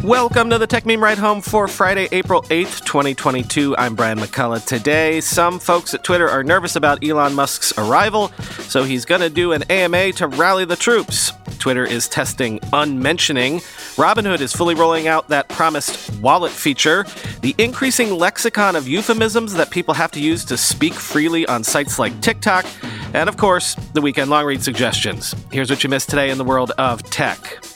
Welcome to the Tech Meme Ride Home for Friday, April 8th, 2022. I'm Brian McCullough. Today, some folks at Twitter are nervous about Elon Musk's arrival, so he's going to do an AMA to rally the troops. Twitter is testing unmentioning. Robinhood is fully rolling out that promised wallet feature. The increasing lexicon of euphemisms that people have to use to speak freely on sites like TikTok. And of course, the weekend long read suggestions. Here's what you missed today in the world of tech.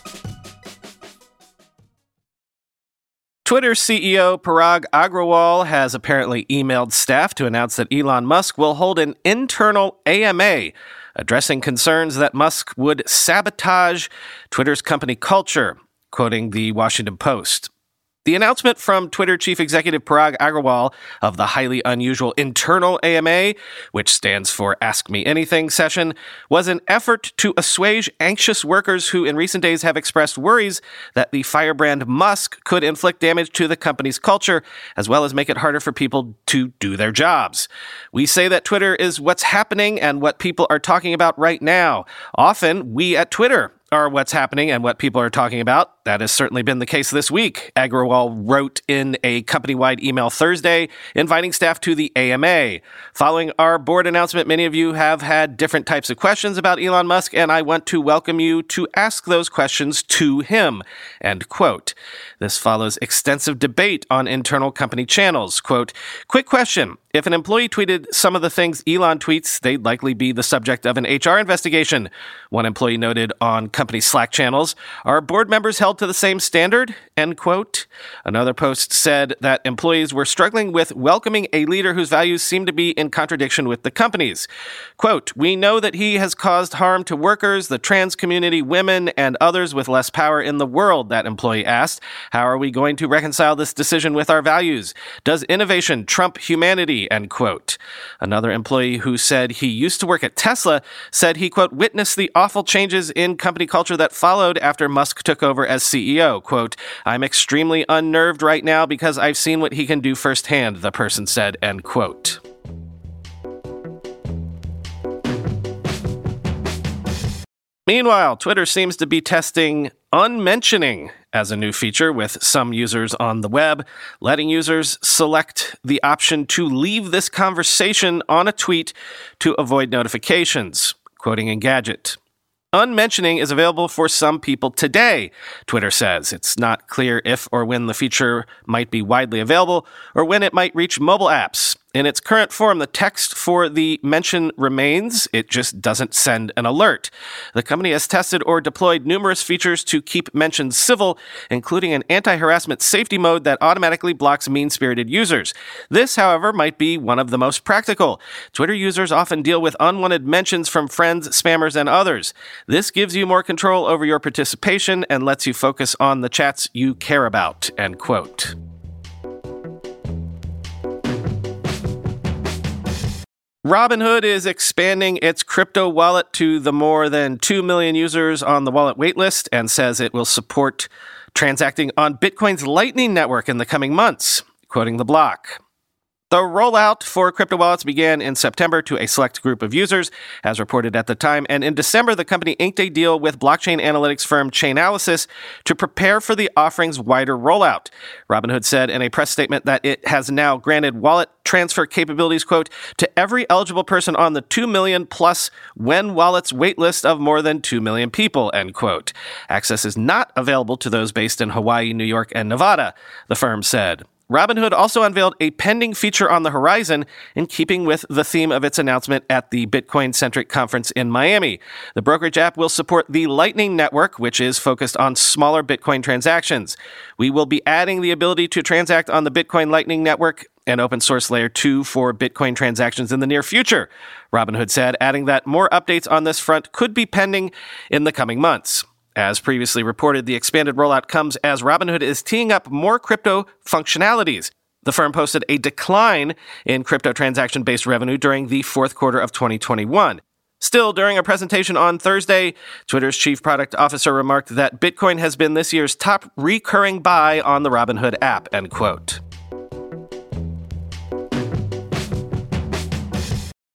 Twitter CEO Parag Agrawal has apparently emailed staff to announce that Elon Musk will hold an internal AMA, addressing concerns that Musk would sabotage Twitter's company culture, quoting the Washington Post. The announcement from Twitter chief executive Parag Agrawal of the highly unusual internal AMA, which stands for Ask Me Anything session, was an effort to assuage anxious workers who in recent days have expressed worries that the firebrand Musk could inflict damage to the company's culture, as well as make it harder for people to do their jobs. We say that Twitter is what's happening and what people are talking about right now. Often, we at Twitter are what's happening and what people are talking about. That has certainly been the case this week. Agrawal wrote in a company-wide email Thursday, inviting staff to the AMA. Following our board announcement, many of you have had different types of questions about Elon Musk, and I want to welcome you to ask those questions to him. End quote. This follows extensive debate on internal company channels. Quote, quick question. If an employee tweeted some of the things Elon tweets, they'd likely be the subject of an HR investigation. One employee noted on company Slack channels, are board members held to the same standard? End quote. Another post said that employees were struggling with welcoming a leader whose values seem to be in contradiction with the company's. Quote, we know that he has caused harm to workers, the trans community, women, and others with less power in the world, that employee asked. How are we going to reconcile this decision with our values? Does innovation trump humanity? End quote. Another employee who said he used to work at Tesla said he, quote, witnessed the awful changes in company culture that followed after Musk took over as CEO. Quote, I'm extremely unnerved right now because I've seen what he can do firsthand, the person said, end quote. Meanwhile, Twitter seems to be testing unmentioning as a new feature with some users on the web, letting users select the option to leave this conversation on a tweet to avoid notifications, quoting Engadget. Unmentioning is available for some people today, Twitter says. It's not clear if or when the feature might be widely available or when it might reach mobile apps. In its current form, the text for the mention remains. It just doesn't send an alert. The company has tested or deployed numerous features to keep mentions civil, including an anti-harassment safety mode that automatically blocks mean-spirited users. This, however, might be one of the most practical. Twitter users often deal with unwanted mentions from friends, spammers, and others. This gives you more control over your participation and lets you focus on the chats you care about, end quote. Robinhood is expanding its crypto wallet to the more than 2 million users on the wallet waitlist and says it will support transacting on Bitcoin's Lightning Network in the coming months, quoting the block. The rollout for crypto wallets began in September to a select group of users, as reported at the time, and in December, the company inked a deal with blockchain analytics firm Chainalysis to prepare for the offering's wider rollout. Robinhood said in a press statement that it has now granted wallet transfer capabilities, quote, to every eligible person on the 2 million plus When Wallets waitlist of more than 2 million people, end quote. Access is not available to those based in Hawaii, New York, and Nevada, the firm said. Robinhood also unveiled a pending feature on the horizon in keeping with the theme of its announcement at the Bitcoin-centric conference in Miami. The brokerage app will support the Lightning Network, which is focused on smaller Bitcoin transactions. We will be adding the ability to transact on the Bitcoin Lightning Network and open source layer 2 for Bitcoin transactions in the near future, Robinhood said, adding that more updates on this front could be pending in the coming months. As previously reported, the expanded rollout comes as Robinhood is teeing up more crypto functionalities. The firm posted a decline in crypto transaction-based revenue during the fourth quarter of 2021. Still, during a presentation on Thursday, Twitter's chief product officer remarked that Bitcoin has been this year's top recurring buy on the Robinhood app, end quote.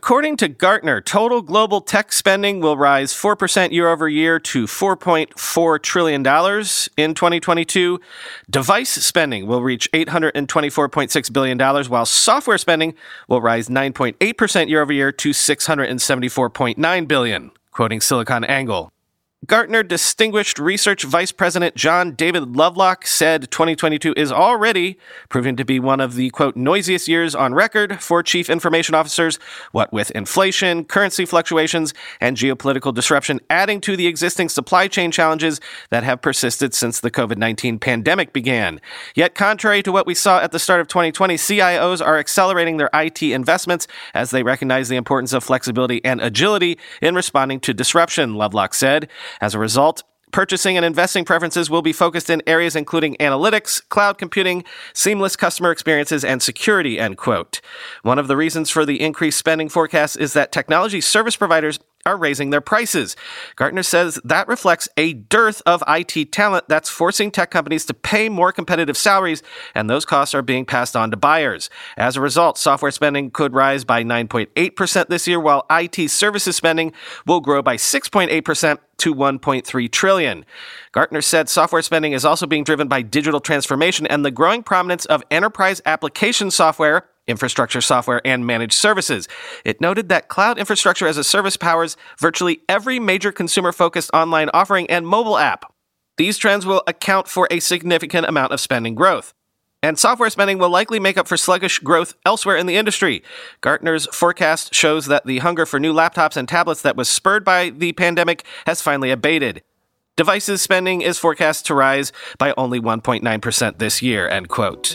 According to Gartner, total global tech spending will rise 4% year over year to $4.4 trillion in 2022. Device spending will reach $824.6 billion, while software spending will rise 9.8% year over year to $674.9 billion, quoting SiliconANGLE. Gartner Distinguished Research Vice President John David Lovelock said 2022 is already proving to be one of the, quote, noisiest years on record for chief information officers, what with inflation, currency fluctuations, and geopolitical disruption adding to the existing supply chain challenges that have persisted since the COVID-19 pandemic began. Yet, contrary to what we saw at the start of 2020, CIOs are accelerating their IT investments as they recognize the importance of flexibility and agility in responding to disruption, Lovelock said. As a result, purchasing and investing preferences will be focused in areas including analytics, cloud computing, seamless customer experiences, and security, end quote. One of the reasons for the increased spending forecast is that technology service providers are raising their prices. Gartner says that reflects a dearth of IT talent that's forcing tech companies to pay more competitive salaries, and those costs are being passed on to buyers. As a result, software spending could rise by 9.8% this year, while IT services spending will grow by 6.8% to $1.3 trillion. Gartner said software spending is also being driven by digital transformation and the growing prominence of enterprise application software, infrastructure software, and managed services. It noted that cloud infrastructure as a service powers virtually every major consumer-focused online offering and mobile app. These trends will account for a significant amount of spending growth. And software spending will likely make up for sluggish growth elsewhere in the industry. Gartner's forecast shows that the hunger for new laptops and tablets that was spurred by the pandemic has finally abated. Devices spending is forecast to rise by only 1.9% this year, end quote.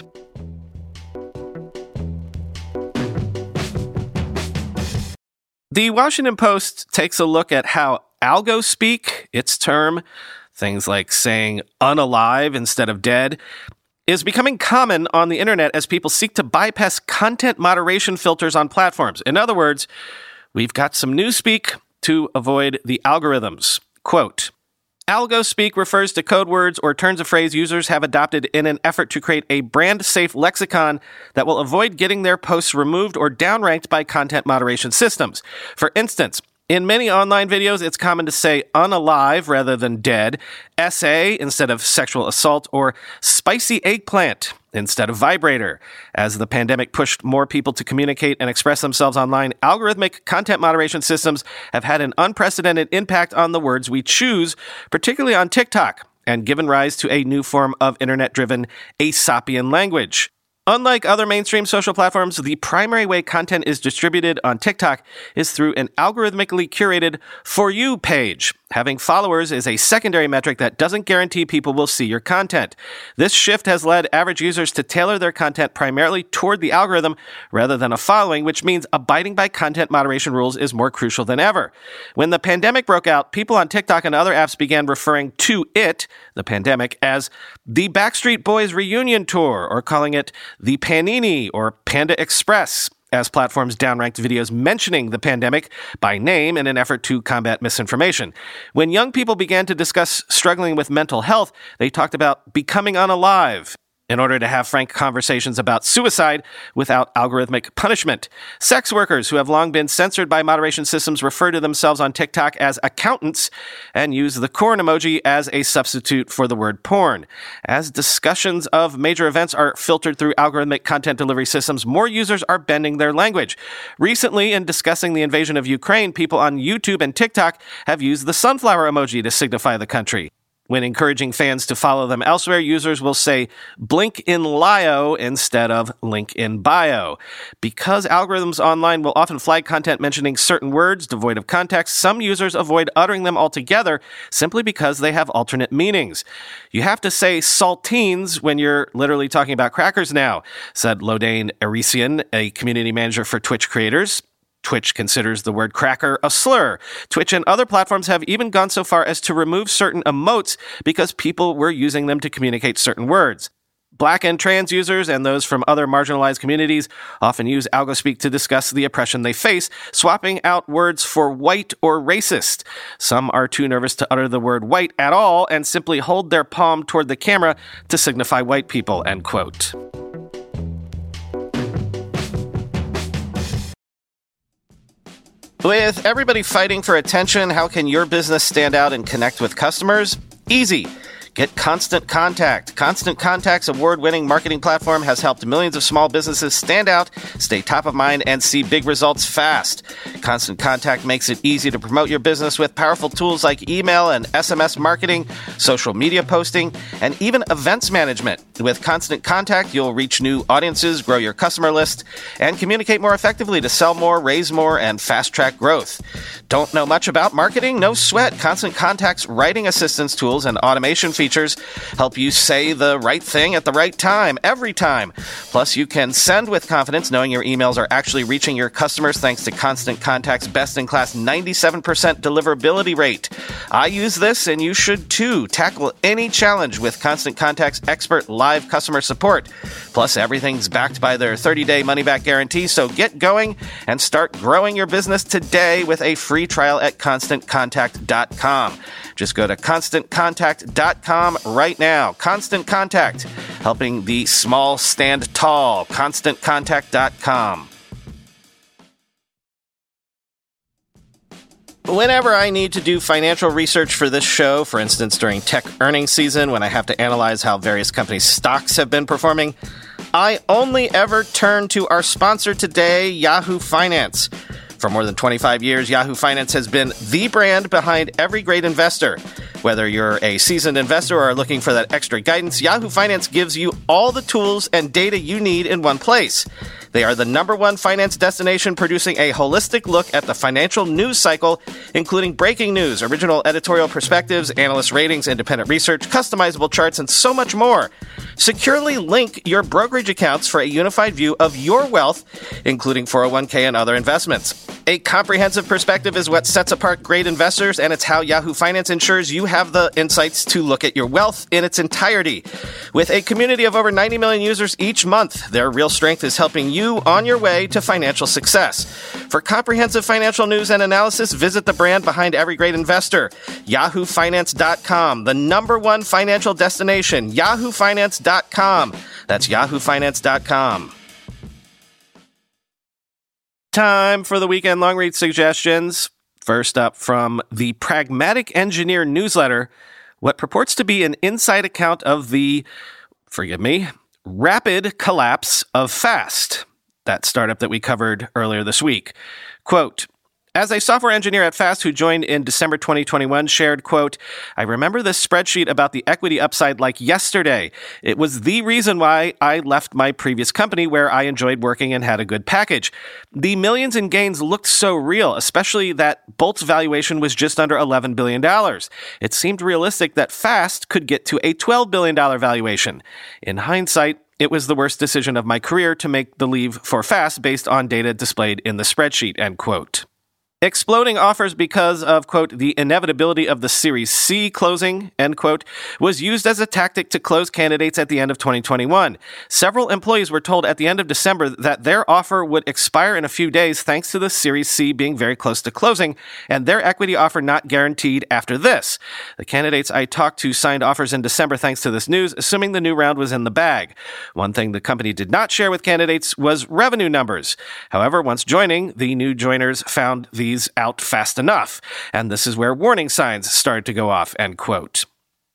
The Washington Post takes a look at how algo-speak, its term, things like saying unalive instead of dead, is becoming common on the internet as people seek to bypass content moderation filters on platforms. In other words, we've got some newspeak to avoid the algorithms. Quote, algo-speak refers to code words or turns of phrase users have adopted in an effort to create a brand-safe lexicon that will avoid getting their posts removed or downranked by content moderation systems. For instance, in many online videos, it's common to say unalive rather than dead, SA instead of sexual assault, or spicy eggplant instead of vibrator. As the pandemic pushed more people to communicate and express themselves online, algorithmic content moderation systems have had an unprecedented impact on the words we choose, particularly on TikTok, and given rise to a new form of internet-driven Aesopian language. Unlike other mainstream social platforms, the primary way content is distributed on TikTok is through an algorithmically curated For You page. Having followers is a secondary metric that doesn't guarantee people will see your content. This shift has led average users to tailor their content primarily toward the algorithm rather than a following, which means abiding by content moderation rules is more crucial than ever. When the pandemic broke out, people on TikTok and other apps began referring to it, the pandemic, as the Backstreet Boys reunion tour, or calling it the Panini or Panda Express, as platforms downranked videos mentioning the pandemic by name in an effort to combat misinformation. When young people began to discuss struggling with mental health, they talked about becoming unalive in order to have frank conversations about suicide without algorithmic punishment. Sex workers who have long been censored by moderation systems refer to themselves on TikTok as accountants and use the corn emoji as a substitute for the word porn. As discussions of major events are filtered through algorithmic content delivery systems, more users are bending their language. Recently, in discussing the invasion of Ukraine, people on YouTube and TikTok have used the sunflower emoji to signify the country. When encouraging fans to follow them elsewhere, users will say blink in Lio instead of link in bio. Because algorithms online will often flag content mentioning certain words devoid of context, some users avoid uttering them altogether simply because they have alternate meanings. You have to say saltines when you're literally talking about crackers now, said Lodane Erisian, a community manager for Twitch creators. Twitch considers the word cracker a slur. Twitch and other platforms have even gone so far as to remove certain emotes because people were using them to communicate certain words. Black and trans users and those from other marginalized communities often use algospeak to discuss the oppression they face, swapping out words for white or racist. Some are too nervous to utter the word white at all and simply hold their palm toward the camera to signify white people, end quote. With everybody fighting for attention, how can your business stand out and connect with customers? Easy. Get Constant Contact. Constant Contact's award-winning marketing platform has helped millions of small businesses stand out, stay top of mind, and see big results fast. Constant Contact makes it easy to promote your business with powerful tools like email and SMS marketing, social media posting, and even events management. With Constant Contact, you'll reach new audiences, grow your customer list, and communicate more effectively to sell more, raise more, and fast-track growth. Don't know much about marketing? No sweat. Constant Contact's writing assistance tools and automation features help you say the right thing at the right time, every time. Plus, you can send with confidence knowing your emails are actually reaching your customers thanks to Constant Contact's best-in-class 97% deliverability rate. I use this, and you should too. Tackle any challenge with Constant Contact's expert live customer support. Plus, everything's backed by their 30-day money-back guarantee, so get going and start growing your business today with a free trial at ConstantContact.com. Just go to ConstantContact.com right now. Constant Contact, helping the small stand tall. ConstantContact.com. Whenever I need to do financial research for this show, for instance during tech earnings season when I have to analyze how various companies' stocks have been performing, I only ever turn to our sponsor today, Yahoo Finance. For more than 25 years, Yahoo Finance has been the brand behind every great investor. Whether you're a seasoned investor or are looking for that extra guidance, Yahoo Finance gives you all the tools and data you need in one place. They are the #1 finance destination producing a holistic look at the financial news cycle, including breaking news, original editorial perspectives, analyst ratings, independent research, customizable charts, and so much more. Securely link your brokerage accounts for a unified view of your wealth, including 401k and other investments. A comprehensive perspective is what sets apart great investors, and it's how Yahoo Finance ensures you have the insights to look at your wealth in its entirety. With a community of over 90 million users each month, their real strength is helping you on your way to financial success. For comprehensive financial news and analysis, visit the brand behind every great investor, YahooFinance.com, the #1 financial destination, YahooFinance.com. That's YahooFinance.com. Time for the weekend long read suggestions. First up from the Pragmatic Engineer newsletter, what purports to be an inside account of the, rapid collapse of Fast, that startup that we covered earlier this week. Quote, as a software engineer at Fast who joined in December 2021 shared, quote, I remember this spreadsheet about the equity upside like yesterday. It was the reason why I left my previous company where I enjoyed working and had a good package. The millions in gains looked so real, especially that Bolt's valuation was just under $11 billion. It seemed realistic that Fast could get to a $12 billion valuation. In hindsight, it was the worst decision of my career to make the leave for Fast based on data displayed in the spreadsheet, end quote. Exploding offers because of, quote, the inevitability of the Series C closing, end quote, was used as a tactic to close candidates at the end of 2021. Several employees were told at the end of December that their offer would expire in a few days thanks to the Series C being very close to closing, and their equity offer not guaranteed after this. The candidates I talked to signed offers in December thanks to this news, assuming the new round was in the bag. One thing the company did not share with candidates was revenue numbers. However, once joining, the new joiners found these out fast enough, and this is where warning signs started to go off, end quote.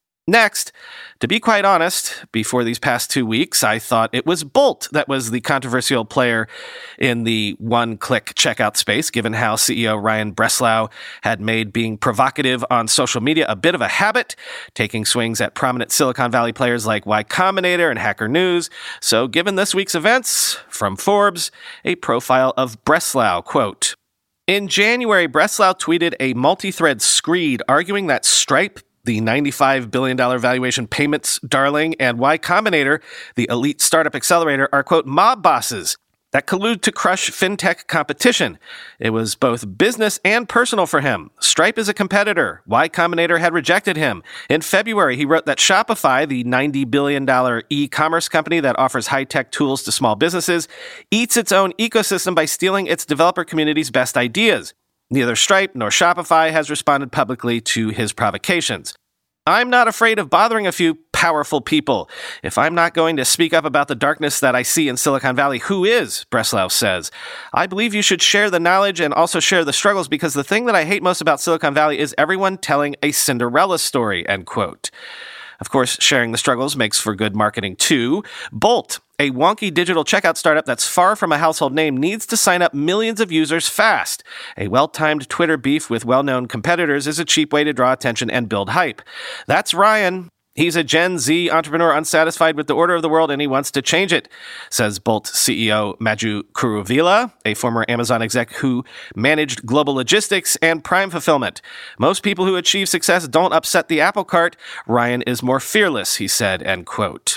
Next, to be quite honest, before these past 2 weeks, I thought it was Bolt that was the controversial player in the one-click checkout space, given how CEO Ryan Breslau had made being provocative on social media a bit of a habit, taking swings at prominent Silicon Valley players like Y Combinator and Hacker News. So given this week's events, from Forbes, a profile of Breslau, quote, in January, Breslau tweeted a multi-thread screed arguing that Stripe, the $95 billion valuation payments darling, and Y Combinator, the elite startup accelerator, are, quote, mob bosses that collude to crush fintech competition. It was both business and personal for him. Stripe is a competitor. Y Combinator had rejected him. In February, he wrote that Shopify, the $90 billion e-commerce company that offers high-tech tools to small businesses, eats its own ecosystem by stealing its developer community's best ideas. Neither Stripe nor Shopify has responded publicly to his provocations. I'm not afraid of bothering a few powerful people. If I'm not going to speak up about the darkness that I see in Silicon Valley, who is? Breslau says. I believe you should share the knowledge and also share the struggles, because the thing that I hate most about Silicon Valley is everyone telling a Cinderella story, end quote. Of course, sharing the struggles makes for good marketing too. Bolt, a wonky digital checkout startup that's far from a household name, needs to sign up millions of users fast. A well-timed Twitter beef with well-known competitors is a cheap way to draw attention and build hype. That's Ryan. He's a Gen Z entrepreneur unsatisfied with the order of the world, and he wants to change it, says Bolt CEO Madhu Kuruvilla, a former Amazon exec who managed global logistics and Prime fulfillment. Most people who achieve success don't upset the apple cart. Ryan is more fearless, he said, end quote.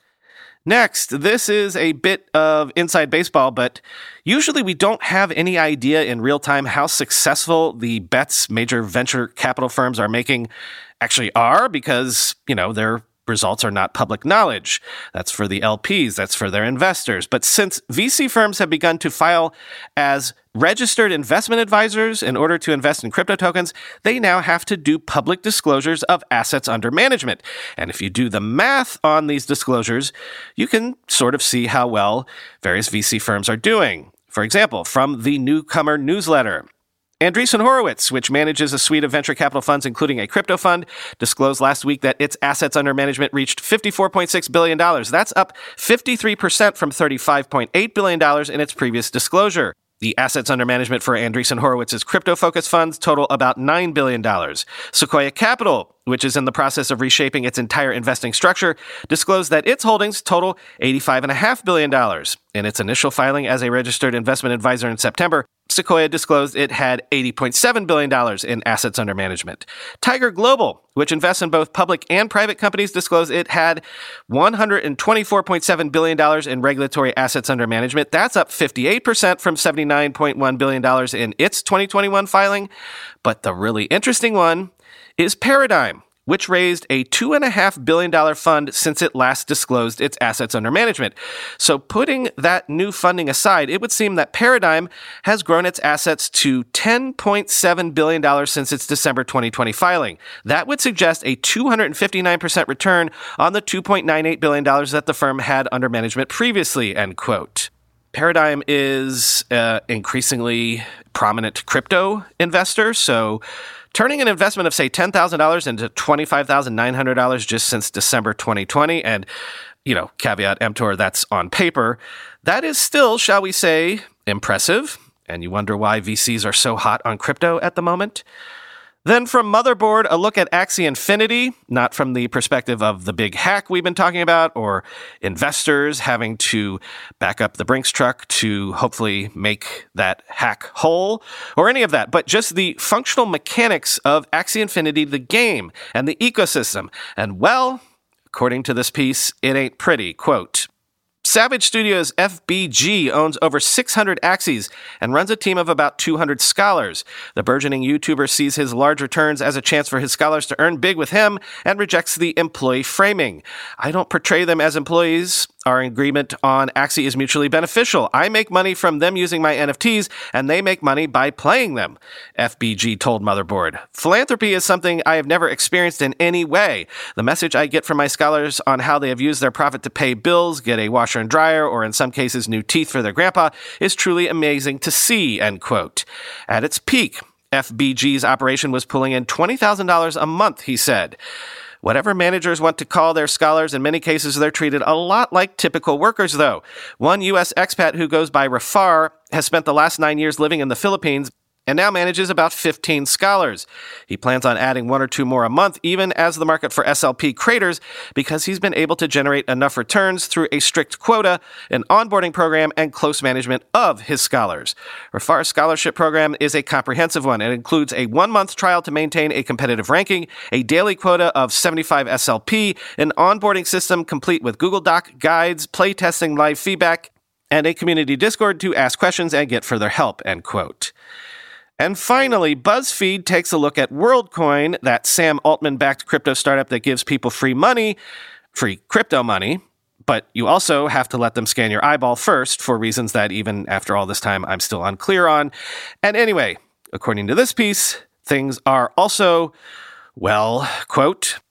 Next, this is a bit of inside baseball, but usually we don't have any idea in real time how successful the bets major venture capital firms are making actually are, because, their results are not public knowledge. That's for the LPs, that's for their investors. But since VC firms have begun to file as registered investment advisors in order to invest in crypto tokens, they now have to do public disclosures of assets under management. And if you do the math on these disclosures, you can sort of see how well various VC firms are doing. For example, from the Newcomer newsletter, Andreessen Horowitz, which manages a suite of venture capital funds, including a crypto fund, disclosed last week that its assets under management reached $54.6 billion. That's up 53% from $35.8 billion in its previous disclosure. The assets under management for Andreessen Horowitz's crypto-focused funds total about $9 billion. Sequoia Capital, which is in the process of reshaping its entire investing structure, disclosed that its holdings total $85.5 billion. In its initial filing as a registered investment advisor in September, Sequoia disclosed it had $80.7 billion in assets under management. Tiger Global, which invests in both public and private companies, disclosed it had $124.7 billion in regulatory assets under management. That's up 58% from $79.1 billion in its 2021 filing. But the really interesting one is Paradigm, which raised a $2.5 billion fund since it last disclosed its assets under management. So putting that new funding aside, it would seem that Paradigm has grown its assets to $10.7 billion since its December 2020 filing. That would suggest a 259% return on the $2.98 billion that the firm had under management previously, end quote. Paradigm is an increasingly prominent crypto investor, so turning an investment of, say, $10,000 into $25,900 just since December 2020, and, caveat emptor, that's on paper, that is still, shall we say, impressive. And you wonder why VCs are so hot on crypto at the moment. Then from Motherboard, a look at Axie Infinity, not from the perspective of the big hack we've been talking about, or investors having to back up the Brinks truck to hopefully make that hack whole, or any of that, but just the functional mechanics of Axie Infinity, the game, and the ecosystem. And well, according to this piece, it ain't pretty. Quote, Savage Studios FBG owns over 600 Axies and runs a team of about 200 scholars. The burgeoning YouTuber sees his large returns as a chance for his scholars to earn big with him and rejects the employee framing. I don't portray them as employees. Our agreement on Axie is mutually beneficial. I make money from them using my NFTs, and they make money by playing them, FBG told Motherboard. Philanthropy is something I have never experienced in any way. The message I get from my scholars on how they have used their profit to pay bills, get a washer and dryer, or in some cases new teeth for their grandpa is truly amazing to see, end quote. At its peak, FBG's operation was pulling in $20,000 a month, he said. Whatever managers want to call their scholars, in many cases they're treated a lot like typical workers, though. One U.S. expat who goes by Rafar has spent the last 9 years living in the Philippines and now manages about 15 scholars. He plans on adding 1 or 2 more a month, even as the market for SLP craters, because he's been able to generate enough returns through a strict quota, an onboarding program, and close management of his scholars. Rafar's scholarship program is a comprehensive one. It includes a 1-month trial to maintain a competitive ranking, a daily quota of 75 SLP, an onboarding system complete with Google Doc, guides, playtesting, live feedback, and a community Discord to ask questions and get further help, end quote. And finally, BuzzFeed takes a look at WorldCoin, that Sam Altman-backed crypto startup that gives people free crypto money, but you also have to let them scan your eyeball first for reasons that even after all this time I'm still unclear on. And anyway, according to this piece, things are also, well, quote,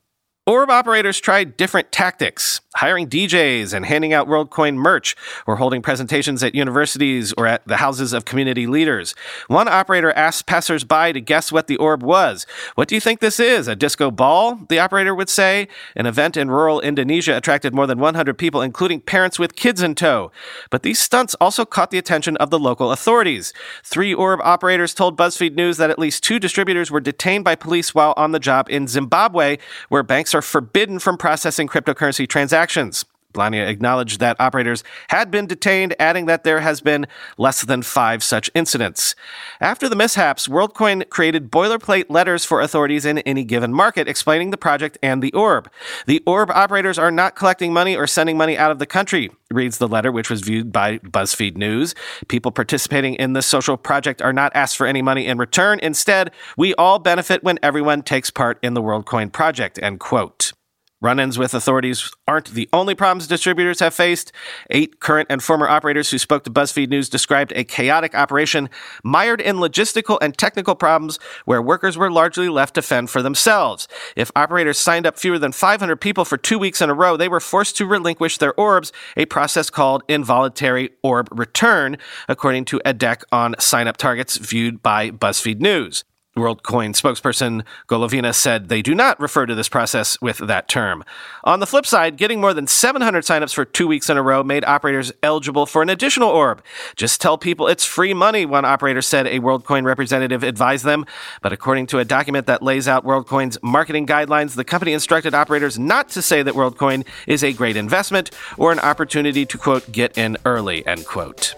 Orb operators tried different tactics, hiring DJs and handing out WorldCoin merch, or holding presentations at universities or at the houses of community leaders. One operator asked passersby to guess what the orb was. "What do you think this is, a disco ball?" the operator would say. An event in rural Indonesia attracted more than 100 people, including parents with kids in tow. But these stunts also caught the attention of the local authorities. 3 orb operators told BuzzFeed News that at least 2 distributors were detained by police while on the job in Zimbabwe, where banks are forbidden from processing cryptocurrency transactions. Blania acknowledged that operators had been detained, adding that there has been less than 5 such incidents. After the mishaps, WorldCoin created boilerplate letters for authorities in any given market explaining the project and the orb. "The orb operators are not collecting money or sending money out of the country," reads the letter, which was viewed by BuzzFeed News. "People participating in this social project are not asked for any money in return. Instead, we all benefit when everyone takes part in the WorldCoin project," end quote. Run-ins with authorities aren't the only problems distributors have faced. 8 current and former operators who spoke to BuzzFeed News described a chaotic operation mired in logistical and technical problems where workers were largely left to fend for themselves. If operators signed up fewer than 500 people for 2 weeks in a row, they were forced to relinquish their orbs, a process called involuntary orb return, according to a deck on sign-up targets viewed by BuzzFeed News. WorldCoin spokesperson Golovina said they do not refer to this process with that term. On the flip side, getting more than 700 signups for 2 weeks in a row made operators eligible for an additional orb. "Just tell people it's free money," one operator said a WorldCoin representative advised them. But according to a document that lays out WorldCoin's marketing guidelines, the company instructed operators not to say that WorldCoin is a great investment or an opportunity to, quote, "get in early," end quote.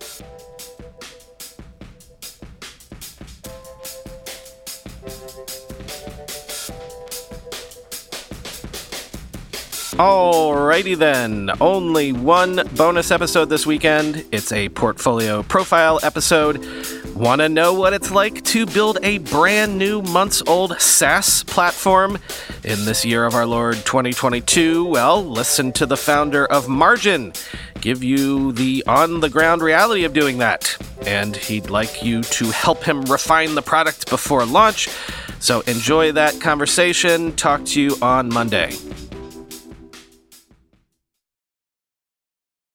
Alrighty then, only one bonus episode this weekend. It's a portfolio profile episode. Want to know what it's like to build a brand new months-old SaaS platform in this year of our Lord 2022? Well, listen to the founder of Margin give you the on-the-ground reality of doing that. And he'd like you to help him refine the product before launch. So enjoy that conversation. Talk to you on Monday.